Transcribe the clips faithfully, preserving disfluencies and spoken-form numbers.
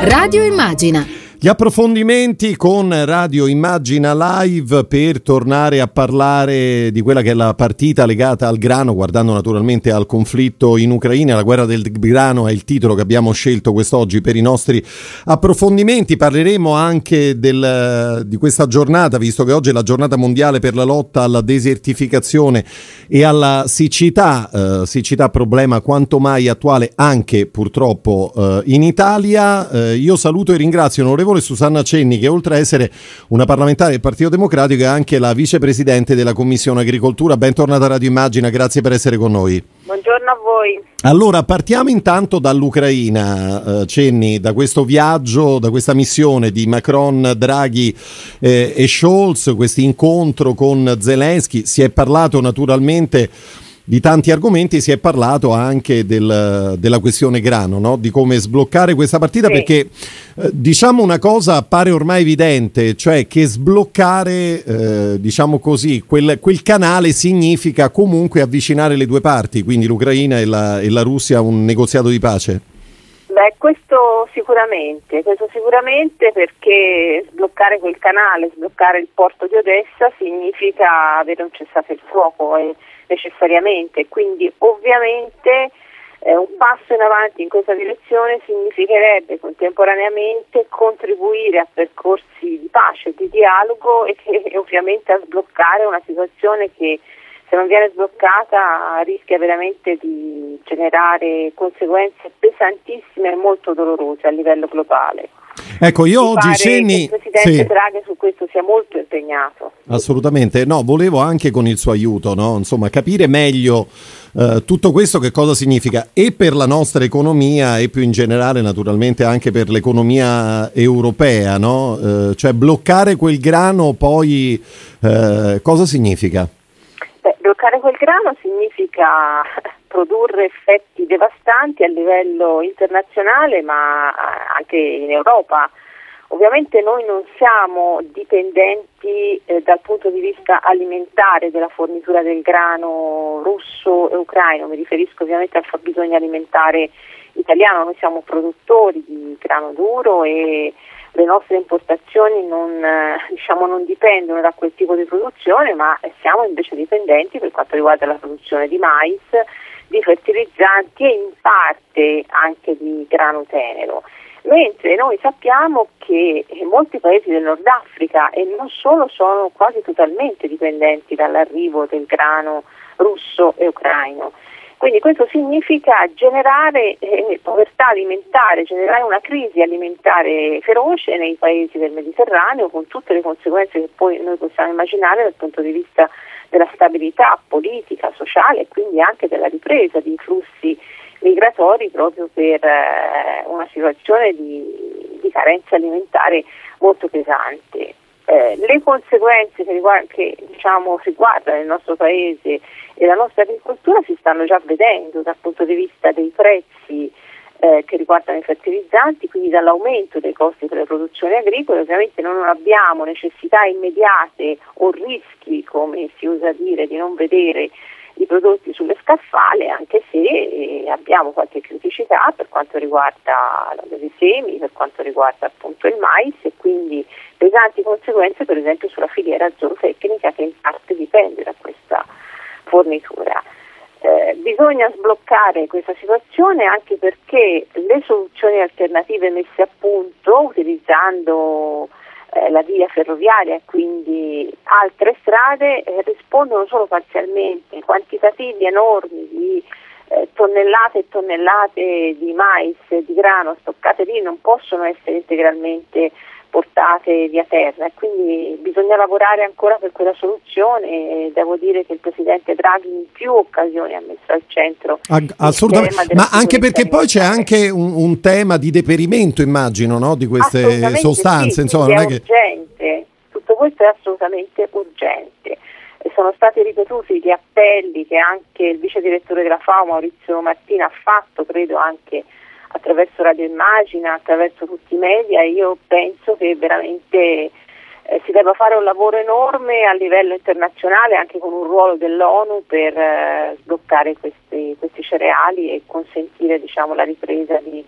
Radio Immagina. Gli approfondimenti con Radio Immagina Live per tornare a parlare di quella che è la partita legata al grano, guardando naturalmente al conflitto in Ucraina. La guerra del grano è il titolo che abbiamo scelto quest'oggi per i nostri approfondimenti. Parleremo anche del, di questa giornata, visto che oggi è la giornata mondiale per la lotta alla desertificazione e alla siccità, eh, siccità problema quanto mai attuale anche purtroppo eh, in Italia. Eh, io saluto e ringrazio onorevole Susanna Cenni, che oltre a essere una parlamentare del Partito Democratico è anche la vicepresidente della Commissione Agricoltura. Bentornata a Radio Immagina, grazie per essere con noi. Buongiorno a voi. Allora, partiamo intanto dall'Ucraina, eh, Cenni, da questo viaggio, da questa missione di Macron, Draghi eh, e Scholz, questo incontro con Zelensky. Si è parlato naturalmente di tanti argomenti, si è parlato anche del, della questione grano, no? Di come sbloccare questa partita, sì. Perché eh, diciamo una cosa appare ormai evidente, cioè che sbloccare eh, diciamo così quel, quel canale significa comunque avvicinare le due parti, quindi l'Ucraina e la, e la Russia, a un negoziato di pace. Beh, questo sicuramente, questo sicuramente perché sbloccare quel canale, sbloccare il porto di Odessa significa avere un cessate-il-fuoco e necessariamente, quindi ovviamente eh, un passo in avanti in questa direzione significherebbe contemporaneamente contribuire a percorsi di pace, di dialogo e, che, e ovviamente a sbloccare una situazione che, se non viene sbloccata, rischia veramente di generare conseguenze pesantissime e molto dolorose a livello globale. Ecco, io Mi oggi Cenni, il Presidente sì. Draghi su questo sia molto impegnato. Assolutamente, no, volevo anche con il suo aiuto, no? Insomma, capire meglio eh, tutto questo che cosa significa e per la nostra economia e più in generale naturalmente anche per l'economia europea, no? Eh, cioè bloccare quel grano poi eh, cosa significa? Beh, bloccare quel grano significa produrre effetti devastanti a livello internazionale, ma anche in Europa. Ovviamente noi non siamo dipendenti eh, dal punto di vista alimentare della fornitura del grano russo e ucraino, mi riferisco ovviamente al fabbisogno alimentare italiano. Noi siamo produttori di grano duro e le nostre importazioni non, eh, diciamo, non dipendono da quel tipo di produzione, ma siamo invece dipendenti per quanto riguarda la produzione di mais, di fertilizzanti e in parte anche di grano tenero. Mentre noi sappiamo che molti paesi del Nord Africa e non solo sono quasi totalmente dipendenti dall'arrivo del grano russo e ucraino. Quindi questo significa generare eh, povertà alimentare, generare una crisi alimentare feroce nei paesi del Mediterraneo, con tutte le conseguenze che poi noi possiamo immaginare dal punto di vista della stabilità politica, sociale e quindi anche della ripresa di flussi migratori, proprio per eh, una situazione di, di carenza alimentare molto pesante. Eh, le conseguenze che, riguarda, che diciamo, riguardano il nostro paese e la nostra agricoltura si stanno già vedendo dal punto di vista dei prezzi eh, che riguardano i fertilizzanti, quindi dall'aumento dei costi per le produzioni agricole. Ovviamente noi non abbiamo necessità immediate o rischi, come si usa dire, di non vedere i prodotti sulle scaffale, anche se abbiamo qualche criticità per quanto riguarda i semi, per quanto riguarda appunto il mais e quindi pesanti conseguenze per esempio sulla filiera zootecnica che in parte dipende da questa fornitura. Eh, bisogna sbloccare questa situazione anche perché le soluzioni alternative messe a punto utilizzando eh, la via ferroviaria e quindi altre strade eh, rispondono solo parzialmente. Quantitativi enormi di eh, tonnellate e tonnellate di mais e di grano stoccate lì non possono essere integralmente portate via terra e quindi bisogna lavorare ancora per quella soluzione e devo dire che il Presidente Draghi in più occasioni ha messo al centro assolutamente, ma anche perché poi c'è anche un, un tema di deperimento, immagino, no? Di queste sostanze, sì, insomma, sì, non è, è che... urgente, tutto questo è assolutamente urgente. E sono stati ripetuti gli appelli che anche il vice direttore della FAO Maurizio Martina ha fatto, credo anche attraverso Radio Immagina, attraverso tutti i media, e io penso che veramente eh, si debba fare un lavoro enorme a livello internazionale, anche con un ruolo dell'ONU per eh, sbloccare questi, questi cereali e consentire, diciamo, la ripresa di,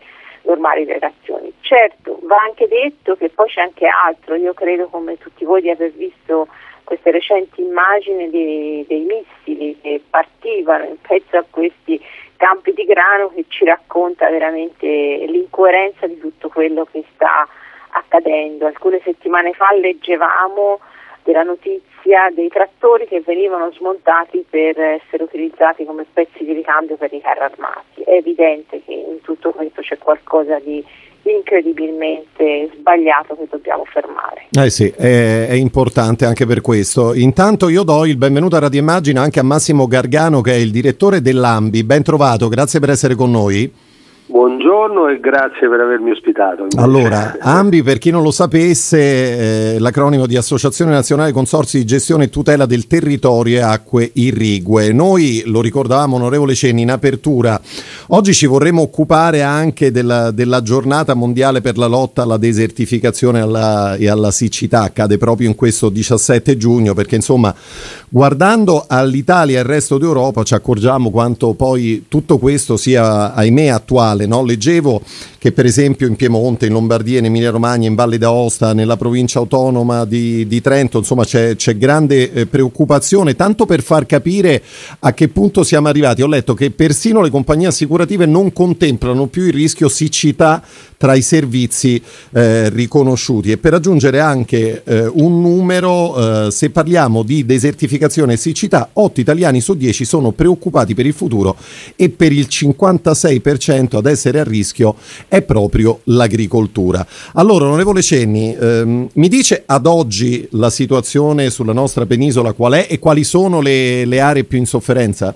normali relazioni. Certo, va anche detto che poi c'è anche altro. Io credo, come tutti voi, di aver visto queste recenti immagini dei, dei missili che partivano in mezzo a questi campi di grano, che ci racconta veramente l'incoerenza di tutto quello che sta accadendo. Alcune settimane fa leggevamo della notizia dei trattori che venivano smontati per essere utilizzati come pezzi di ricambio per i carri armati. È evidente che in tutto questo c'è qualcosa di incredibilmente sbagliato che dobbiamo fermare. Eh sì, è, è importante anche per questo. Intanto io do il benvenuto a Radio Immagina anche a Massimo Gargano, che è il direttore dell'Ambi. Ben trovato, grazie per essere con noi. Buongiorno e grazie per avermi ospitato. Invece. Allora, Ambi, per chi non lo sapesse, eh, l'acronimo di Associazione Nazionale Consorzi di Gestione e Tutela del Territorio e Acque Irrigue. Noi lo ricordavamo, onorevole Cenni, in apertura. Oggi ci vorremmo occupare anche della, della giornata mondiale per la lotta alla desertificazione alla, e alla siccità. Accade proprio in questo diciassette giugno, perché insomma, guardando all'Italia e al resto d'Europa ci accorgiamo quanto poi tutto questo sia, ahimè, attuale. No? Leggevo che per esempio in Piemonte, in Lombardia, in Emilia Romagna, in Valle d'Aosta, nella provincia autonoma di, di Trento, insomma c'è, c'è grande eh, preoccupazione, tanto per far capire a che punto siamo arrivati. Ho letto che persino le compagnie assicurative non contemplano più il rischio siccità tra i servizi eh, riconosciuti, e per aggiungere anche eh, un numero, eh, se parliamo di desertificazione e siccità, otto italiani su dieci sono preoccupati per il futuro, e per il cinquantasei per cento ad essere a rischio è proprio l'agricoltura. Allora, onorevole Cenni, ehm, mi dice ad oggi la situazione sulla nostra penisola qual è e quali sono le, le aree più in sofferenza?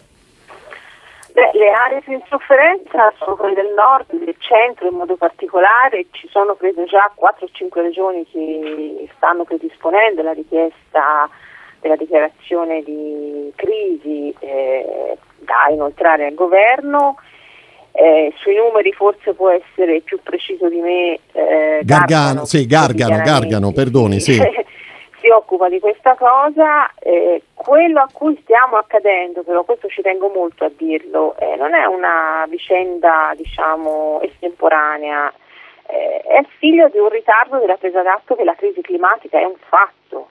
Beh, le aree più in sofferenza sono quelle del nord, del centro in modo particolare. Ci sono credo già quattro o cinque regioni che stanno predisponendo la richiesta della dichiarazione di crisi eh, da inoltrare al governo. Eh, sui numeri forse può essere più preciso di me eh, Gargano, Gargano, sì, Gargano, Gargano, perdoni, sì. Si occupa di questa cosa. Eh, quello a cui stiamo accadendo, però questo ci tengo molto a dirlo, eh, non è una vicenda diciamo estemporanea, eh, è figlio di un ritardo della presa d'atto che la crisi climatica è un fatto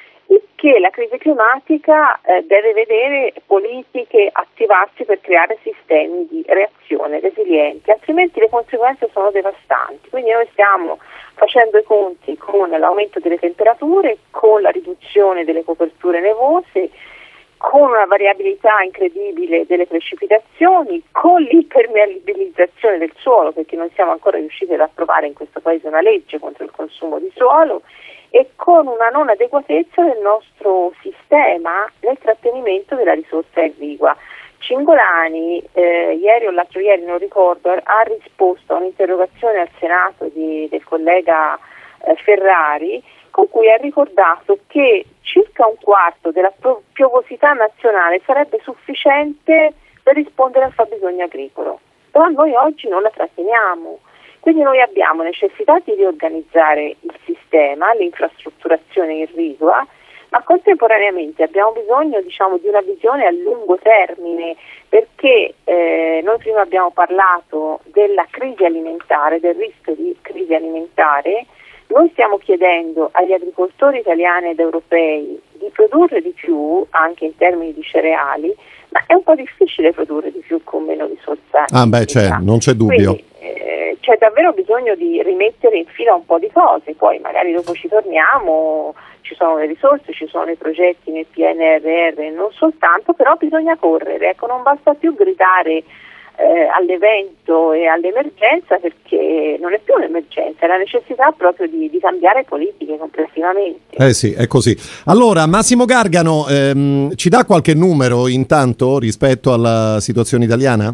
e che la crisi climatica eh, deve vedere politiche attivarsi per creare sistemi di reazione resilienti, altrimenti le conseguenze sono devastanti. Quindi noi stiamo facendo i conti con l'aumento delle temperature, con la riduzione delle coperture nevose, con una variabilità incredibile delle precipitazioni, con l'impermeabilizzazione del suolo, perché non siamo ancora riusciti ad approvare in questo Paese una legge contro il consumo di suolo, e con una non adeguatezza del nostro sistema nel trattenimento della risorsa irrigua. Cingolani, eh, ieri o l'altro ieri, non ricordo, ha risposto a un'interrogazione al Senato di, del collega eh, Ferrari, con cui ha ricordato che circa un quarto della piovosità nazionale sarebbe sufficiente per rispondere al fabbisogno agricolo, però noi oggi non la tratteniamo. Quindi noi abbiamo necessità di riorganizzare il sistema, l'infrastrutturazione irrigua, ma contemporaneamente abbiamo bisogno diciamo, di una visione a lungo termine, perché eh, noi prima abbiamo parlato della crisi alimentare, del rischio di crisi alimentare. Noi stiamo chiedendo agli agricoltori italiani ed europei di produrre di più, anche in termini di cereali, ma è un po' difficile produrre di più con meno risorse. Ah beh, c'è, non c'è dubbio. Quindi, eh, c'è davvero bisogno di rimettere in fila un po' di cose, poi magari dopo ci torniamo, ci sono le risorse, ci sono i progetti nel P N R R, non soltanto, però bisogna correre, ecco, non basta più gridare eh, all'evento e all'emergenza, perché non è più un'emergenza, è la necessità proprio di, di cambiare politiche complessivamente. Eh sì, è così. Allora, Massimo Gargano, ehm, ci dà qualche numero intanto rispetto alla situazione italiana?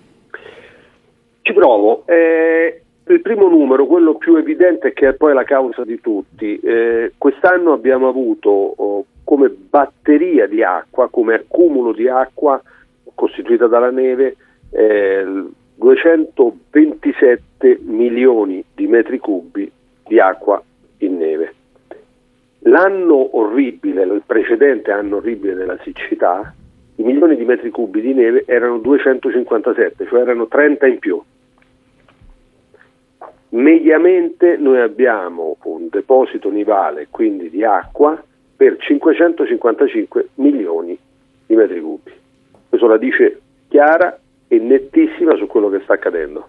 Ci provo. Eh, il primo numero, quello più evidente, che è poi la causa di tutti. Eh, quest'anno abbiamo avuto oh, come batteria di acqua, come accumulo di acqua costituita dalla neve, eh, duecentoventisette milioni di metri cubi di acqua in neve. L'anno orribile, il precedente anno orribile della siccità, i milioni di metri cubi di neve erano duecentocinquantasette, cioè erano trenta in più. mediamente noi abbiamo un deposito nivale, quindi di acqua, per cinquecentocinquantacinque milioni di metri cubi. Questo la dice chiara e nettissima su quello che sta accadendo.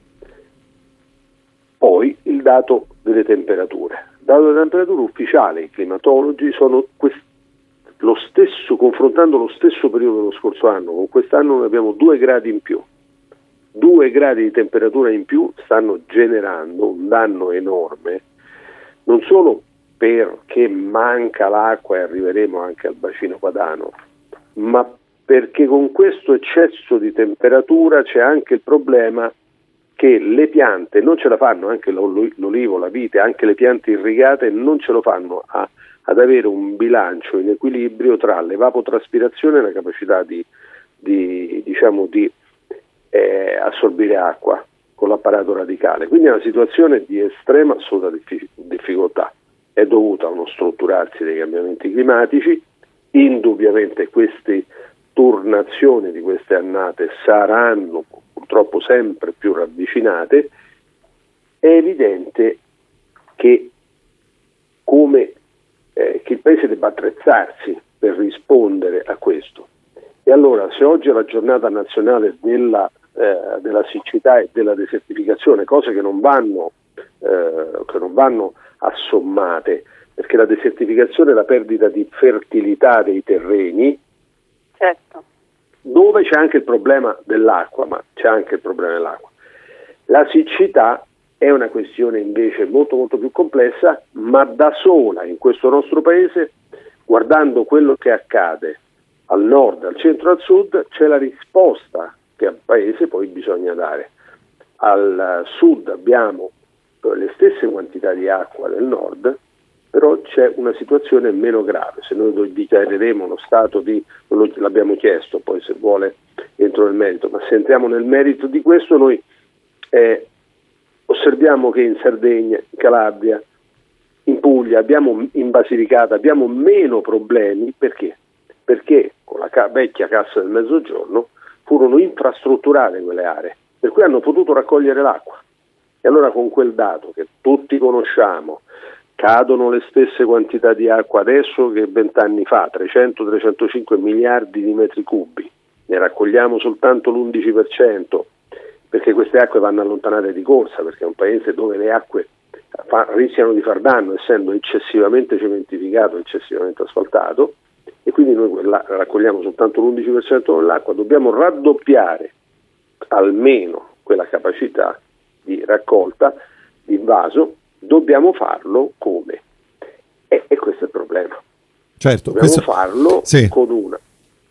Poi il dato delle temperature. Il dato delle temperature ufficiali, i climatologi sono quest- lo stesso, confrontando lo stesso periodo dello scorso anno, con quest'anno noi abbiamo due gradi in più. Due gradi di temperatura in più stanno generando un danno enorme, non solo perché manca l'acqua e arriveremo anche al bacino padano, ma perché con questo eccesso di temperatura c'è anche il problema che le piante non ce la fanno, anche l'olivo, la vite, anche le piante irrigate non ce lo fanno a, ad avere un bilancio in equilibrio tra l'evapotraspirazione e la capacità di, di diciamo di eh, assorbire acqua con l'apparato radicale. Quindi è una situazione di estrema assoluta difficoltà. È dovuta a uno strutturarsi dei cambiamenti climatici. Indubbiamente queste turnazioni di queste annate saranno purtroppo sempre più ravvicinate. È evidente che come eh, che il Paese debba attrezzarsi per rispondere a questo. E allora, se oggi è la giornata nazionale della, eh, della siccità e della desertificazione, cose che non vanno eh, che non vanno assommate, perché la desertificazione è la perdita di fertilità dei terreni, certo, dove c'è anche il problema dell'acqua, ma c'è anche il problema dell'acqua. La siccità è una questione invece molto molto più complessa, ma da sola in questo nostro paese, guardando quello che accade al nord, al centro, al sud, c'è la risposta che al paese poi bisogna dare. Al sud abbiamo le stesse quantità di acqua del nord, però c'è una situazione meno grave. Se noi dichiareremo uno stato di, l'abbiamo chiesto, poi se vuole entro nel merito, ma se entriamo nel merito di questo, noi eh, osserviamo che in Sardegna, in Calabria, in Puglia, abbiamo, in Basilicata abbiamo meno problemi. Perché? Perché con la ca- vecchia Cassa del Mezzogiorno furono infrastrutturate quelle aree, per cui hanno potuto raccogliere l'acqua. E allora con quel dato che tutti conosciamo, cadono le stesse quantità di acqua adesso che vent'anni fa, trecento trecentocinque miliardi di metri cubi, ne raccogliamo soltanto l'undici per cento, perché queste acque vanno allontanate di corsa, perché è un paese dove le acque fa, rischiano di far danno, essendo eccessivamente cementificato, eccessivamente asfaltato, e quindi noi quella, raccogliamo soltanto l'undici per cento dell'acqua. Dobbiamo raddoppiare almeno quella capacità di raccolta, di invaso. Dobbiamo farlo come? E, e questo è il problema. Certo, dobbiamo questo... farlo sì. con una.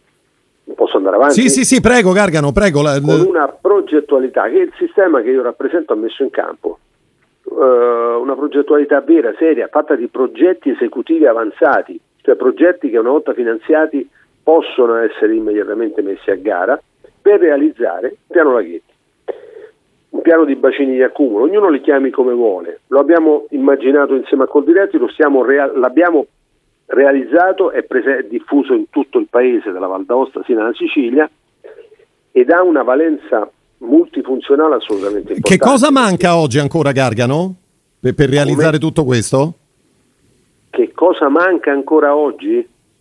Posso andare avanti? Sì, sì, sì, prego, Gargano, prego. La... Con una progettualità che il sistema che io rappresento ha messo in campo. Uh, una progettualità vera, seria, fatta di progetti esecutivi avanzati, cioè progetti che una volta finanziati possono essere immediatamente messi a gara per realizzare il piano Laghetti. Un piano di bacini di accumulo, ognuno li chiami come vuole, lo abbiamo immaginato insieme a Coldiretti, lo stiamo rea- l'abbiamo realizzato, è, prese- è diffuso in tutto il paese, dalla Val d'Aosta sino alla Sicilia, ed ha una valenza multifunzionale assolutamente importante. Che cosa manca oggi ancora, Gargano, per, per realizzare come? tutto questo? Che cosa manca ancora oggi?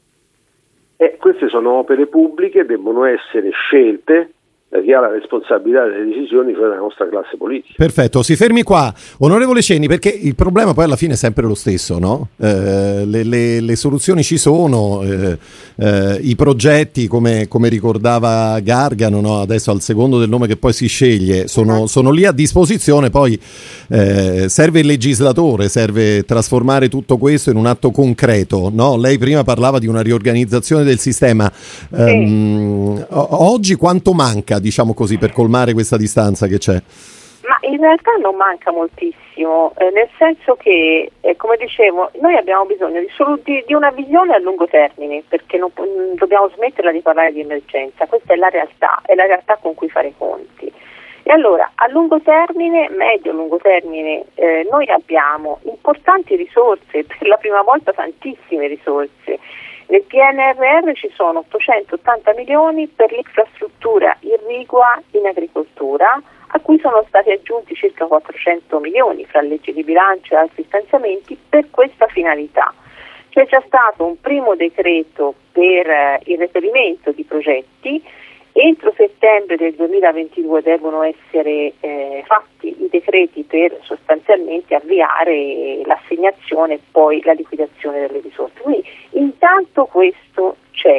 Eh, queste sono opere pubbliche, debbono essere scelte da chi ha la responsabilità delle decisioni, cioè la nostra classe politica. Perfetto, si fermi qua, onorevole Ceni, perché il problema poi alla fine è sempre lo stesso, no? Eh, le, le, le soluzioni ci sono, eh, eh, i progetti, come, come ricordava Gargano, no? Adesso al secondo del nome che poi si sceglie, sono, sono lì a disposizione, poi eh, serve il legislatore, serve trasformare tutto questo in un atto concreto, no? Lei prima parlava di una riorganizzazione del sistema, um, sì. Oggi quanto manca, diciamo così, per colmare questa distanza che c'è? Ma in realtà non manca moltissimo, eh, nel senso che, eh, come dicevo, noi abbiamo bisogno di, solo di, di una visione a lungo termine, perché non, non dobbiamo smetterla di parlare di emergenza. Questa è la realtà, è la realtà con cui fare i conti. E allora, a lungo termine, medio-lungo termine, eh, noi abbiamo importanti risorse, per la prima volta tantissime risorse. Nel P N R R ci sono ottocentottanta milioni per l'infrastruttura irrigua in agricoltura, a cui sono stati aggiunti circa quattrocento milioni fra legge di bilancio e altri stanziamenti per questa finalità. C'è già stato un primo decreto per eh, il reperimento di progetti. Entro settembre del duemilaventidue devono essere eh, fatti i decreti per sostanzialmente avviare l'assegnazione e poi la liquidazione delle risorse. Quindi intanto questo c'è.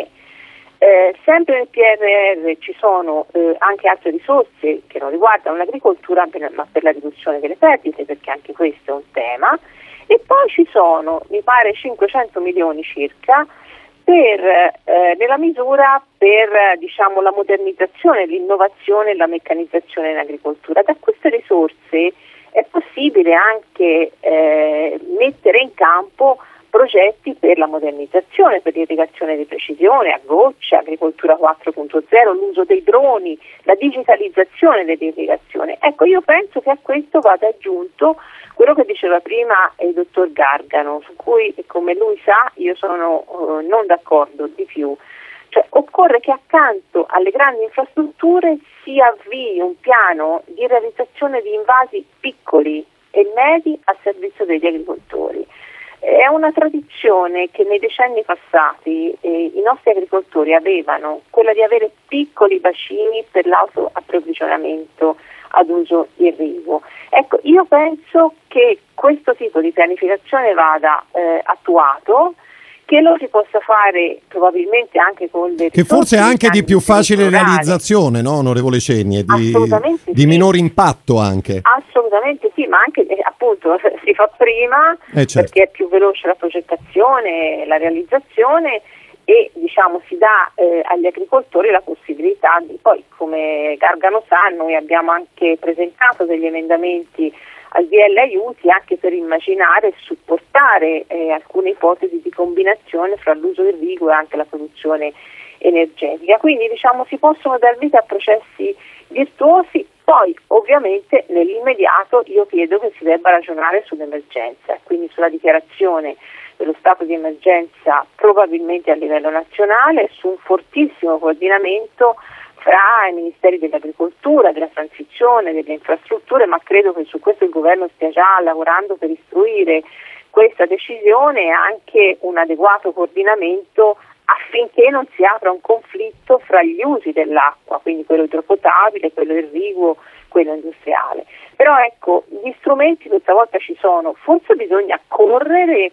Eh, sempre nel P N R R ci sono eh, anche altre risorse che non riguardano l'agricoltura ma per la riduzione delle perdite, perché anche questo è un tema, e poi ci sono, mi pare, cinquecento milioni circa per eh, nella misura per eh, diciamo la modernizzazione, l'innovazione e la meccanizzazione in agricoltura. Da queste risorse è possibile anche eh, mettere in campo progetti per la modernizzazione, per l'irrigazione di precisione, a goccia, agricoltura quattro punto zero, l'uso dei droni, la digitalizzazione dell'irrigazione. Ecco, io penso che a questo vada aggiunto quello che diceva prima il dottor Gargano, su cui, come lui sa, io sono uh, non d'accordo di più. Cioè, occorre che accanto alle grandi infrastrutture si avvii un piano di realizzazione di invasi piccoli e medi a servizio degli agricoltori. È una tradizione che nei decenni passati eh, i nostri agricoltori avevano, quella di avere piccoli bacini per l'autoapprovvigionamento ad uso irriguo. Ecco, io penso che questo tipo di pianificazione vada eh, attuato, che lo si possa fare probabilmente anche con le che forse è anche di più facile realizzazione, no, onorevole Cegni, di, di sì. minor impatto anche. Assolutamente sì, ma anche eh, appunto si fa prima eh, certo. perché è più veloce la progettazione, la realizzazione e diciamo si dà eh, agli agricoltori la possibilità di, poi come Gargano sa, noi abbiamo anche presentato degli emendamenti al D L aiuti anche per immaginare e supportare eh, alcune ipotesi di combinazione fra l'uso irriguo e anche la produzione energetica. Quindi diciamo si possono dar vita a processi virtuosi, poi ovviamente nell'immediato io chiedo che si debba ragionare sull'emergenza, quindi sulla dichiarazione dello stato di emergenza probabilmente a livello nazionale, su un fortissimo coordinamento fra i ministeri dell'agricoltura, della transizione, delle infrastrutture, ma credo che su questo il governo stia già lavorando per istruire questa decisione e anche un adeguato coordinamento affinché non si apra un conflitto fra gli usi dell'acqua, quindi quello idropotabile, quello irriguo, quello industriale. Però ecco, gli strumenti questa volta ci sono, forse bisogna correre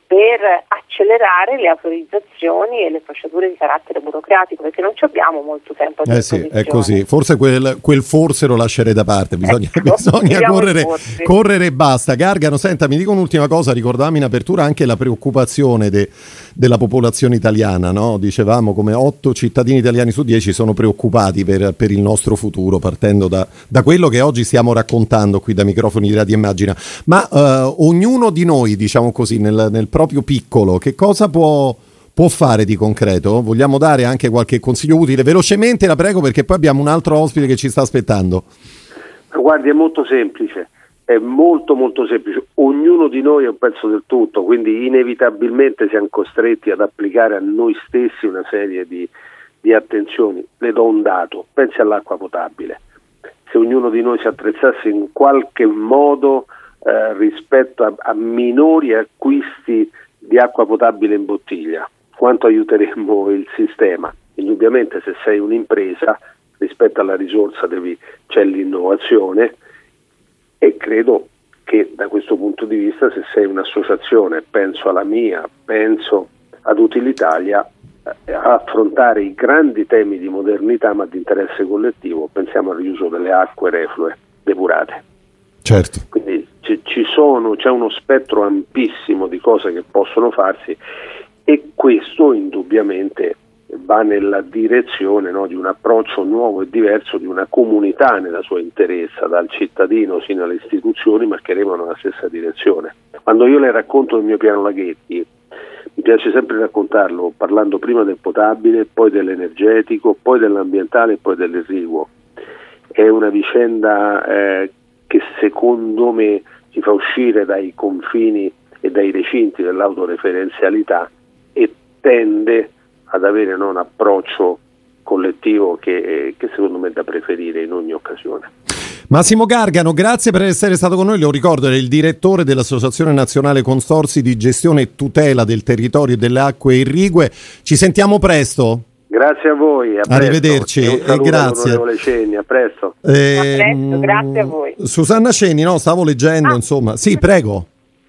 per accelerare le autorizzazioni e le procedure di carattere burocratico, perché non ci abbiamo molto tempo a disposizione. Eh sì, è così. Forse quel, quel forse lo lascerei da parte, bisogna, ecco, bisogna correre, correre e basta. Gargano, senta, mi dico un'ultima cosa, ricordavamo in apertura anche la preoccupazione de, della popolazione italiana, no? Dicevamo come otto cittadini italiani su dieci sono preoccupati per, per il nostro futuro, partendo da, da quello che oggi stiamo raccontando qui da microfoni di Radio Immagina. Ma eh, ognuno di noi, diciamo così, nel, nel proprio piccolo, che cosa può, può fare di concreto? Vogliamo dare anche qualche consiglio utile? Velocemente, la prego, perché poi abbiamo un altro ospite che ci sta aspettando. Guardi, è molto semplice, è molto molto semplice. Ognuno di noi è un pezzo del tutto, quindi inevitabilmente siamo costretti ad applicare a noi stessi una serie di, di attenzioni. Le do un dato, pensi all'acqua potabile. Se ognuno di noi si attrezzasse in qualche modo Eh, rispetto a, a minori acquisti di acqua potabile in bottiglia, quanto aiuteremmo il sistema? Indubbiamente se sei un'impresa rispetto alla risorsa devi, c'è l'innovazione e credo che da questo punto di vista se sei un'associazione, penso alla mia, penso ad Utilitalia, eh, affrontare i grandi temi di modernità ma di interesse collettivo, pensiamo al riuso delle acque reflue depurate. Certo. Quindi ci, ci sono, c'è uno spettro ampissimo di cose che possono farsi e questo indubbiamente va nella direzione, no, di un approccio nuovo e diverso di una comunità nella sua interezza, dal cittadino sino alle istituzioni, ma che remano nella stessa direzione. Quando io le racconto il mio piano Laghetti, mi piace sempre raccontarlo parlando prima del potabile, poi dell'energetico, poi dell'ambientale e poi dell'irriguo. È una vicenda eh, che secondo me ci fa uscire dai confini e dai recinti dell'autoreferenzialità e tende ad avere no, un approccio collettivo che, che secondo me è da preferire in ogni occasione. Massimo Gargano, grazie per essere stato con noi. Lo ricordo, è il direttore dell'Associazione Nazionale Consorzi di Gestione e Tutela del Territorio e delle Acque Irrigue. Ci sentiamo presto. Grazie a voi, a arrivederci e un saluto e grazie. Cenni, a presto. Eh, a presto, grazie a voi. Susanna Cenni, no, stavo leggendo, ah. insomma. Sì, prego.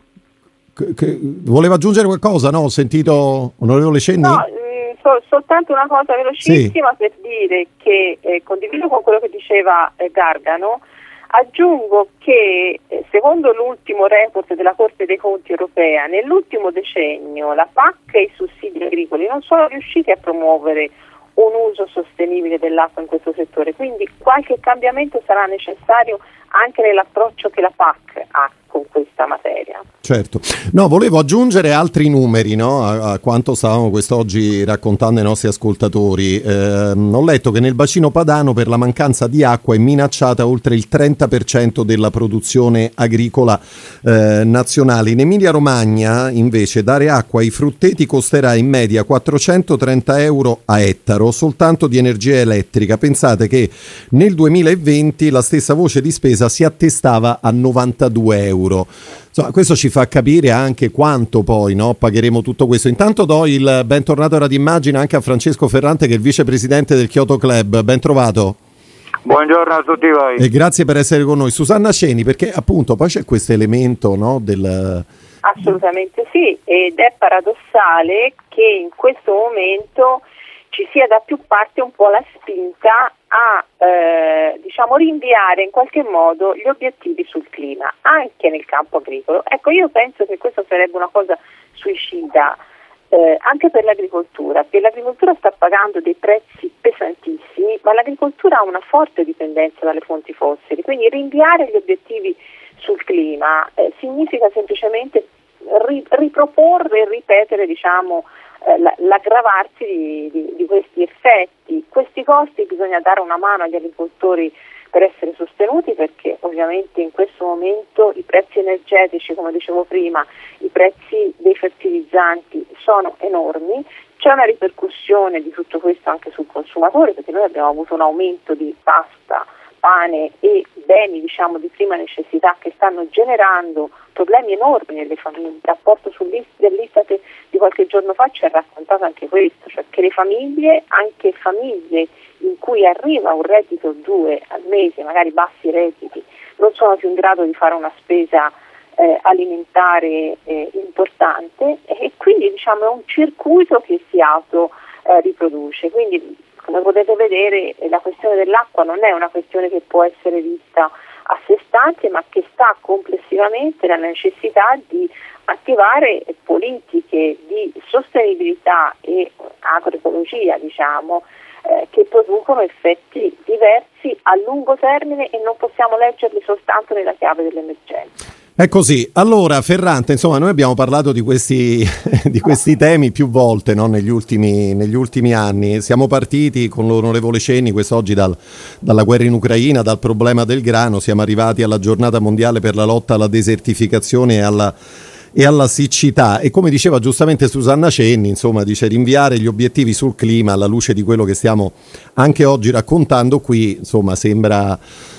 Che, che, voleva aggiungere qualcosa? No, ho sentito onorevole Cenni? No, mh, so, soltanto una cosa velocissima sì. per dire che eh, condivido con quello che diceva eh, Gargano. Aggiungo che eh, secondo l'ultimo report della Corte dei Conti europea, nell'ultimo decennio la P A C e i sussidi agricoli non sono riusciti a promuovere un uso sostenibile dell'acqua in questo settore, quindi qualche cambiamento sarà necessario anche nell'approccio che la P A C ha con questa materia. Certo. No, volevo aggiungere altri numeri, no, a, a quanto stavamo quest'oggi raccontando ai nostri ascoltatori. Eh, ho letto che nel bacino padano per la mancanza di acqua è minacciata oltre il trenta per cento della produzione agricola eh, nazionale. In Emilia-Romagna, invece, dare acqua ai frutteti costerà in media quattrocentotrenta euro a ettaro soltanto di energia elettrica. Pensate che nel duemilaventi la stessa voce di spesa si attestava a novantadue euro. Insomma, questo ci fa capire anche quanto poi, no, pagheremo tutto questo. Intanto do il bentornato a Radio Immagine anche a Francesco Ferrante, che è il vicepresidente del Kyoto Club. Ben trovato. Buongiorno a tutti voi. E grazie per essere con noi. Susanna Cenni, perché appunto poi c'è questo elemento, no, del... Assolutamente sì, ed è paradossale che in questo momento ci sia da più parti un po' la spinta a eh, diciamo rinviare in qualche modo gli obiettivi sul clima anche nel campo agricolo. Ecco, io penso che questa sarebbe una cosa suicida eh, anche per l'agricoltura, perché l'agricoltura sta pagando dei prezzi pesantissimi, ma l'agricoltura ha una forte dipendenza dalle fonti fossili, quindi rinviare gli obiettivi sul clima eh, significa semplicemente ri- riproporre e ripetere, diciamo, l'aggravarsi di, di, di questi effetti. Questi costi bisogna dare una mano agli agricoltori per essere sostenuti, perché ovviamente in questo momento i prezzi energetici, come dicevo prima, i prezzi dei fertilizzanti sono enormi. C'è una ripercussione di tutto questo anche sul consumatore, perché noi abbiamo avuto un aumento di pasta, pane e beni, diciamo, di prima necessità che stanno generando problemi enormi nelle famiglie. Il rapporto dell'Istat di qualche giorno fa ci ha raccontato anche questo, cioè che le famiglie, anche famiglie in cui arriva un reddito due al mese, magari bassi redditi, non sono più in grado di fare una spesa eh, alimentare eh, importante, e quindi, diciamo, è un circuito che si auto eh, riproduce. Quindi, come potete vedere, la questione dell'acqua non è una questione che può essere vista a sé stante, ma che sta complessivamente nella necessità di attivare politiche di sostenibilità e agroecologia, diciamo, eh, che producono effetti diversi a lungo termine, e non possiamo leggerli soltanto nella chiave dell'emergenza. È così. Allora, Ferrante, insomma, noi abbiamo parlato di questi, di questi temi più volte, no, negli ultimi, negli ultimi anni. Siamo partiti con l'onorevole Cenni quest'oggi dal, dalla guerra in Ucraina, dal problema del grano, siamo arrivati alla giornata mondiale per la lotta alla desertificazione e alla, e alla siccità. E come diceva giustamente Susanna Cenni, insomma, dice rinviare gli obiettivi sul clima alla luce di quello che stiamo anche oggi raccontando qui, insomma, sembra...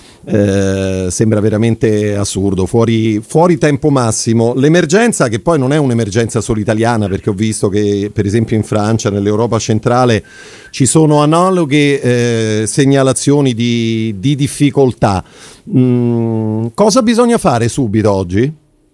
Eh, sembra veramente assurdo, fuori, fuori tempo massimo. L'emergenza, che poi non è un'emergenza solo italiana, perché ho visto che per esempio in Francia, nell'Europa centrale, ci sono analoghe eh, segnalazioni di, di difficoltà. Mm, cosa bisogna fare subito oggi?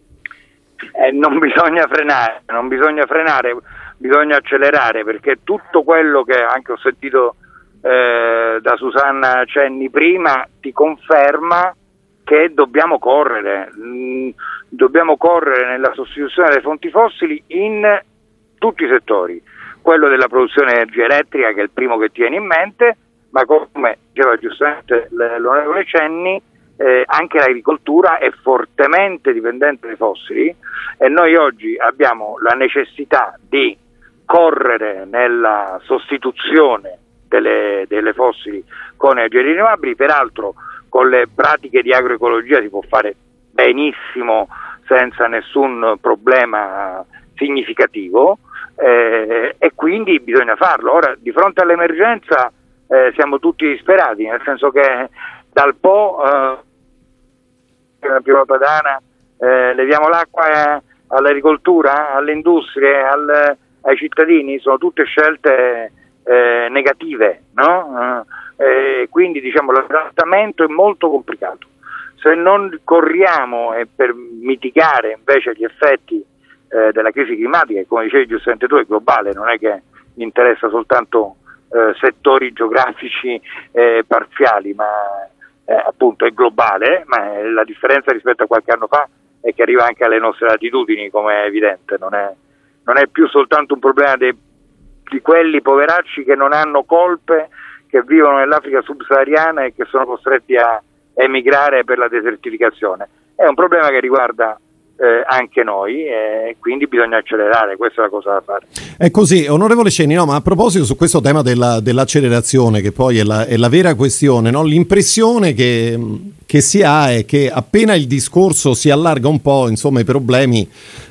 Eh, non bisogna frenare, non bisogna frenare, bisogna accelerare, perché tutto quello che anche ho sentito Eh, da Susanna Cenni prima ti conferma che dobbiamo correre, mm, dobbiamo correre nella sostituzione delle fonti fossili in tutti i settori, quello della produzione di energia elettrica, che è il primo che tiene in mente, ma come diceva giustamente l'onorevole Cenni, eh, anche l'agricoltura è fortemente dipendente dai fossili, e noi oggi abbiamo la necessità di correre nella sostituzione Delle, delle fossili con energie rinnovabili. Peraltro con le pratiche di agroecologia si può fare benissimo senza nessun problema significativo, eh, e quindi bisogna farlo. Ora, di fronte all'emergenza eh, siamo tutti disperati, nel senso che dal Po eh, la Piola Padana, eh, leviamo l'acqua eh, all'agricoltura, alle industrie, al, ai cittadini, sono tutte scelte eh, negative, no? Eh, quindi diciamo l'adattamento è molto complicato. Se non corriamo e per mitigare invece gli effetti eh, della crisi climatica, che come dicevi giustamente tu è globale, non è che interessa soltanto eh, settori geografici eh, parziali, ma eh, appunto è globale, ma la differenza rispetto a qualche anno fa è che arriva anche alle nostre latitudini, come è evidente, non è, non è più soltanto un problema dei, di quelli poveracci che non hanno colpe, che vivono nell'Africa subsahariana e che sono costretti a emigrare per la desertificazione. È un problema che riguarda eh, anche noi e quindi bisogna accelerare, questa è la cosa da fare. È così, onorevole Cenni, no, ma a proposito su questo tema della, dell'accelerazione, che poi è la, è la vera questione, no? L'impressione che, che si ha è che appena il discorso si allarga un po', insomma i problemi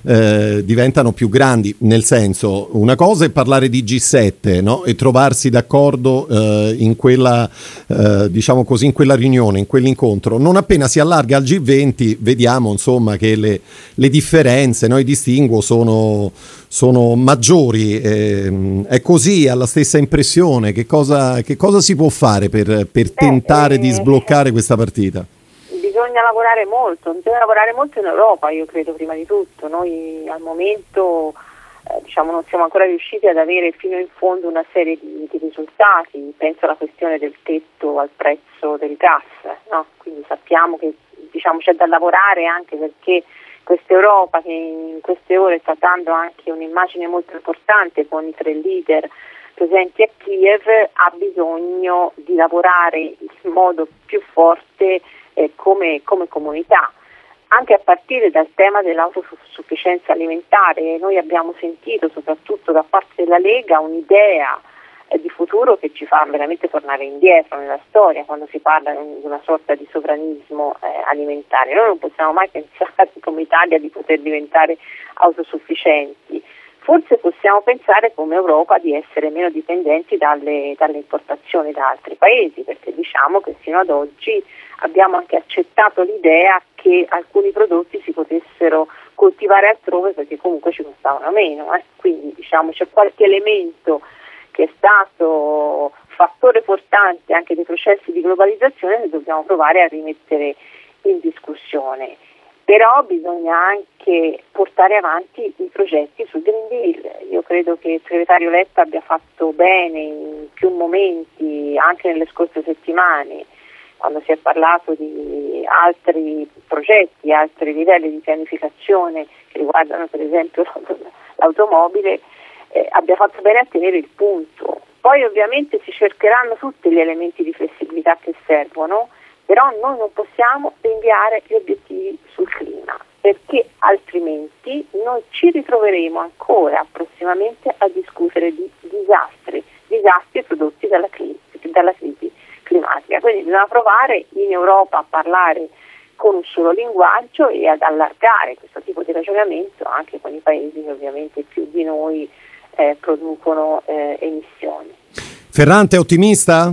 eh, diventano più grandi, nel senso, una cosa è parlare di G sette, no? E trovarsi d'accordo eh, in quella eh, diciamo così, in quella riunione, in quell'incontro. Non appena si allarga al G venti vediamo insomma che le, le differenze, no? I distinguo sono, sono maggiori. Eh, è così, ha la stessa impressione? Che cosa, che cosa si può fare per, per tentare eh, di sbloccare questa partita? Bisogna lavorare molto, bisogna lavorare molto in Europa, io credo, prima di tutto. Noi al momento eh, diciamo non siamo ancora riusciti ad avere fino in fondo una serie di, di risultati. Penso alla questione del tetto al prezzo del gas, no? Quindi sappiamo che diciamo c'è da lavorare, anche perché questa Europa, che in queste ore sta dando anche un'immagine molto importante con i tre leader presenti a Kiev, ha bisogno di lavorare in modo più forte eh, come, come comunità, anche a partire dal tema dell'autosufficienza alimentare. Noi abbiamo sentito soprattutto da parte della Lega un'idea eh, di futuro che ci fa veramente tornare indietro nella storia quando si parla di una sorta di sovranismo eh, alimentare. Noi non possiamo mai pensare come Italia di poter diventare autosufficienti. Forse possiamo pensare come Europa di essere meno dipendenti dalle, dalle importazioni da altri paesi, perché diciamo che fino ad oggi abbiamo anche accettato l'idea che alcuni prodotti si potessero coltivare altrove perché comunque ci costavano meno. Eh. Quindi diciamo c'è qualche elemento che è stato fattore portante anche dei processi di globalizzazione che dobbiamo provare a rimettere in discussione. Però bisogna anche portare avanti i progetti sul Green Deal. Io credo che il segretario Letta abbia fatto bene in più momenti, anche nelle scorse settimane, quando si è parlato di altri progetti, altri livelli di pianificazione che riguardano per esempio l'automobile, eh, abbia fatto bene a tenere il punto. Poi ovviamente si cercheranno tutti gli elementi di flessibilità che servono, però noi non possiamo rinviare gli obiettivi sul clima, perché altrimenti noi ci ritroveremo ancora prossimamente a discutere di disastri, disastri prodotti dalla crisi, dalla crisi climatica. Quindi bisogna provare in Europa a parlare con un solo linguaggio e ad allargare questo tipo di ragionamento anche con i paesi che ovviamente più di noi eh, producono eh, emissioni. Ferrante è ottimista?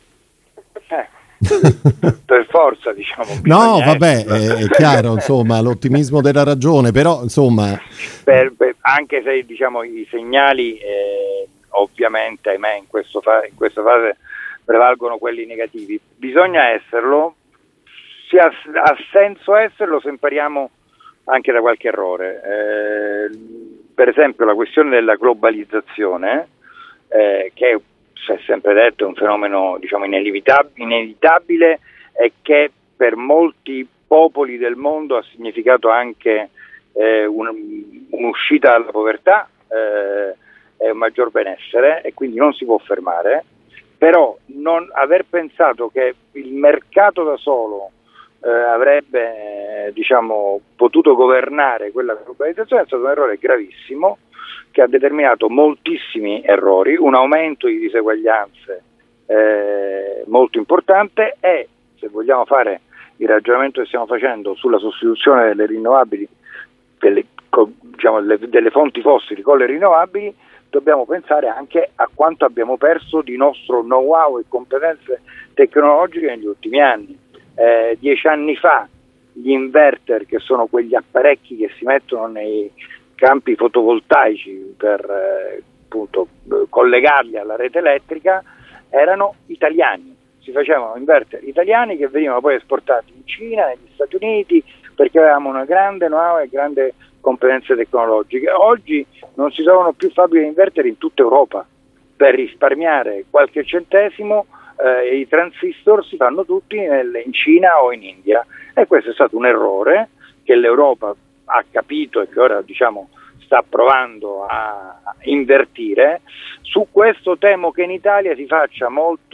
Per forza, diciamo. No, vabbè, è, è chiaro, insomma, l'ottimismo della ragione, però, insomma... Per, per, anche se, diciamo, i segnali, eh, ovviamente, ahimè, in, questo fa- in questa fase prevalgono quelli negativi. Bisogna esserlo, si ha, ha senso esserlo se impariamo anche da qualche errore. Eh, per esempio, la questione della globalizzazione, eh, che è si è sempre detto è un fenomeno diciamo inevitabile e che per molti popoli del mondo ha significato anche eh, un, un'uscita dalla povertà eh, e un maggior benessere, e quindi non si può fermare. Però non aver pensato che il mercato da solo eh, avrebbe eh, diciamo potuto governare quella globalizzazione è stato un errore gravissimo, che ha determinato moltissimi errori, un aumento di diseguaglianze eh, molto importante, e se vogliamo fare il ragionamento che stiamo facendo sulla sostituzione delle rinnovabili, delle, diciamo, delle, delle fonti fossili con le rinnovabili, dobbiamo pensare anche a quanto abbiamo perso di nostro know-how e competenze tecnologiche negli ultimi anni. Eh, dieci anni fa gli inverter, che sono quegli apparecchi che si mettono nei campi fotovoltaici per eh, appunto collegarli alla rete elettrica, erano italiani. Si facevano inverter italiani che venivano poi esportati in Cina, negli Stati Uniti, perché avevamo una grande know-how e grande competenze tecnologiche. Oggi non si trovano più fabbriche di inverter in tutta Europa. Per risparmiare qualche centesimo eh, i transistor si fanno tutti nel, in Cina o in India, e questo è stato un errore che l'Europa ha capito e che ora diciamo sta provando a invertire. Su questo temo che in Italia si faccia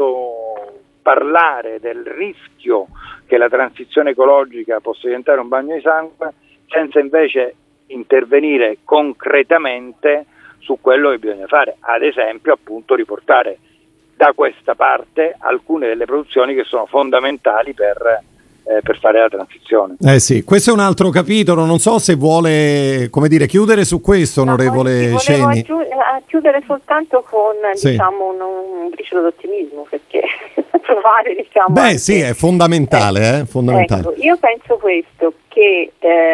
molto parlare del rischio che la transizione ecologica possa diventare un bagno di sangue, senza invece intervenire concretamente su quello che bisogna fare, ad esempio appunto riportare da questa parte alcune delle produzioni che sono fondamentali per Eh, per fare la transizione. Eh sì, questo è un altro capitolo, non so se vuole, come dire, chiudere su questo, no, onorevole Ceni. Volevo aggiu- chiudere soltanto con sì. diciamo un, un briciolo d'ottimismo, perché trovare diciamo beh anche, sì, è fondamentale, eh, eh fondamentale. Ecco, io penso questo, che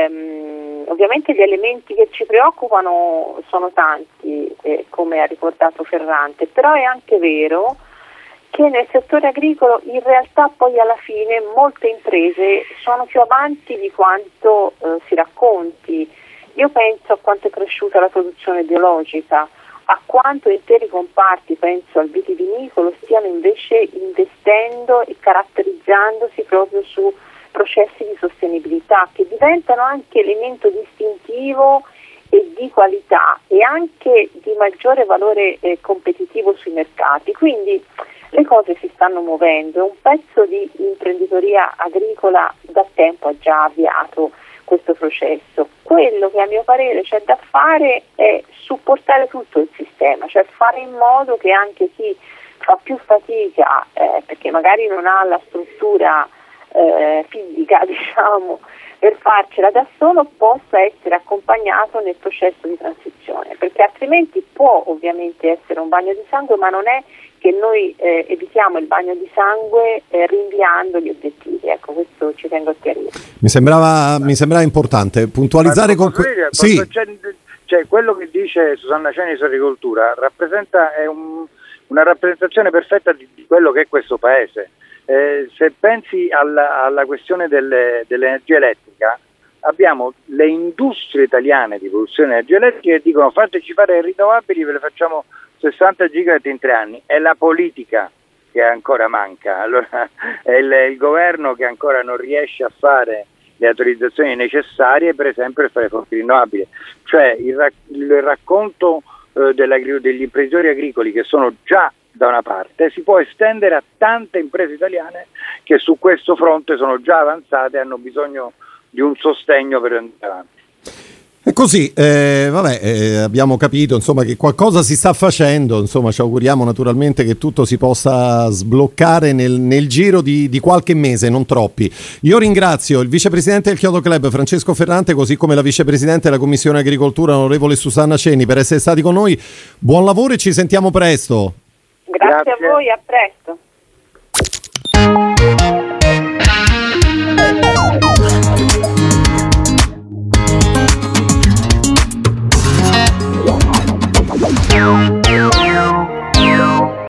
ehm, ovviamente gli elementi che ci preoccupano sono tanti, eh, come ha ricordato Ferrante, però è anche vero che nel settore agricolo in realtà poi alla fine molte imprese sono più avanti di quanto eh, si racconti. Io penso a quanto è cresciuta la produzione biologica, a quanto interi comparti, penso al vitivinicolo, stiano invece investendo e caratterizzandosi proprio su processi di sostenibilità che diventano anche elemento distintivo e di qualità e anche di maggiore valore eh, competitivo sui mercati. Quindi le cose si stanno muovendo, un pezzo di imprenditoria agricola da tempo ha già avviato questo processo. Quello che a mio parere c'è da fare è supportare tutto il sistema, cioè fare in modo che anche chi fa più fatica, eh, perché magari non ha la struttura eh, fisica, diciamo, per farcela da solo, possa essere accompagnato nel processo di transizione, perché altrimenti può ovviamente essere un bagno di sangue, ma non è che noi eh, evitiamo il bagno di sangue eh, rinviando gli obiettivi. Ecco, questo ci tengo a chiarire. Mi sembrava, mi sembrava importante puntualizzare con que- sì. c'è, cioè, quello che dice Susanna Ceni su agricoltura rappresenta è un, una rappresentazione perfetta di, di quello che è questo paese. Eh, se pensi alla, alla questione delle, dell'energia elettrica, abbiamo le industrie italiane di produzione di energia elettrica che dicono fateci fare rinnovabili, ve le facciamo sessanta gigawatt in tre anni. È la politica che ancora manca, allora è il, il governo che ancora non riesce a fare le autorizzazioni necessarie, per esempio per fare fonti rinnovabili. Cioè il, il racconto eh, degli imprenditori agricoli che sono già da una parte si può estendere a tante imprese italiane che su questo fronte sono già avanzate e hanno bisogno di un sostegno per andare avanti. E così, eh, vabbè, eh, abbiamo capito insomma che qualcosa si sta facendo, insomma ci auguriamo naturalmente che tutto si possa sbloccare nel, nel giro di, di qualche mese, non troppi. Io ringrazio il vicepresidente del Chiodo Club Francesco Ferrante, così come la vicepresidente della Commissione Agricoltura onorevole Susanna Ceni, per essere stati con noi. Buon lavoro e ci sentiamo presto. Grazie, Grazie. a voi, a presto.